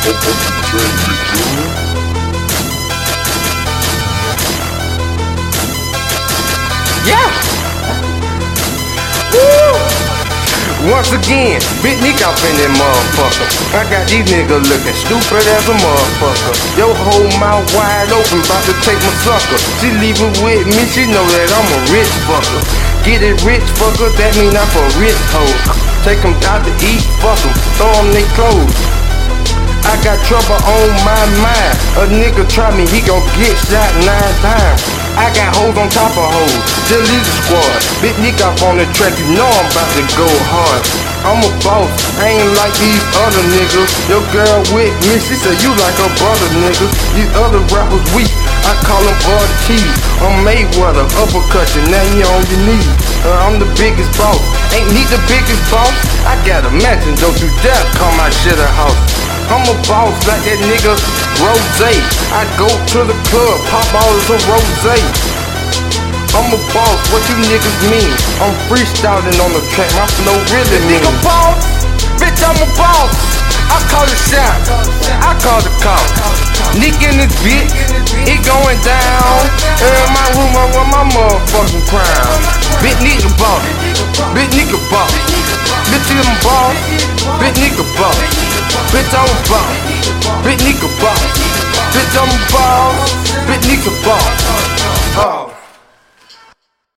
Yeah! Woo! Once again, Big Nick up in that motherfucker. I got these niggas looking stupid as a motherfucker. Yo, hold mouth wide open, bout to take my sucker. She leaving with me, she know that I'm a rich fucker. Get it rich fucker, that mean I'm a rich hoe. Take them out to eat, fuck them, throw them they clothes. I got trouble on my mind. A nigga try me, he gon' get shot 9 times. I got hoes on top of hoes, just leave the squad. Big Nick up on the track, you know I'm about to go hard. I'm a boss, I ain't like these other niggas. Your girl with me, she said you like her brother, nigga. These other rappers weak, I call them Ortiz. I'm Mayweather, uppercut you, now you on your knees. I'm the biggest boss, ain't need the biggest boss. I got a mansion, don't you dare call my shit a house. I'm a boss like that nigga Rose. I go to the club, pop bottles of Rose. I'm a boss, what you niggas mean? I'm freestyling on the track, my flow really mean. Nigga boss, bitch I'm a boss. I call the shot, I call the call. Nick in this bitch, it going down. In my room, I want my motherfucking crown. Big nigga boss, big nigga boss. Bitch I'm a boss, big nigga boss. Bitch I'm a boss, big nigga boss. Bitch I'm a boss, big nigga boss.